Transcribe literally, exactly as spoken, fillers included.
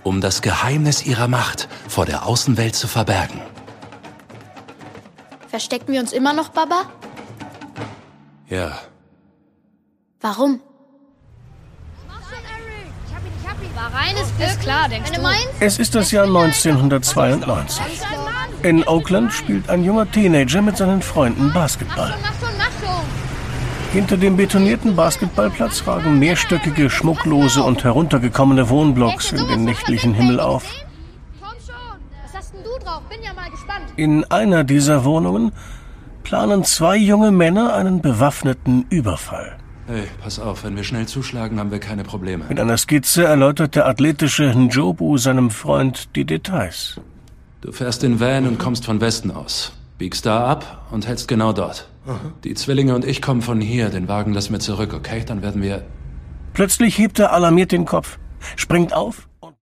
um das Geheimnis ihrer Macht vor der Außenwelt zu verbergen. Verstecken wir uns immer noch, Baba? Ja. Warum? War reines Glück. Ist klar, denkst du? Es ist das Jahr neunzehnhundertzweiundneunzig. In Oakland spielt ein junger Teenager mit seinen Freunden Basketball. Mach schon, mach schon. Hinter dem betonierten Basketballplatz ragen mehrstöckige, schmucklose und heruntergekommene Wohnblocks in den nächtlichen Himmel auf. Komm schon. Was hast denn du drauf? Bin ja mal gespannt. In einer dieser Wohnungen planen zwei junge Männer einen bewaffneten Überfall. Hey, pass auf, wenn wir schnell zuschlagen, haben wir keine Probleme. Mit einer Skizze erläutert der athletische Njobu seinem Freund die Details. Du fährst den Van und kommst von Westen aus. Biegst da ab und hältst genau dort. Die Zwillinge und ich kommen von hier, den Wagen lassen wir zurück, okay? Dann werden wir... Plötzlich hebt er alarmiert den Kopf, springt auf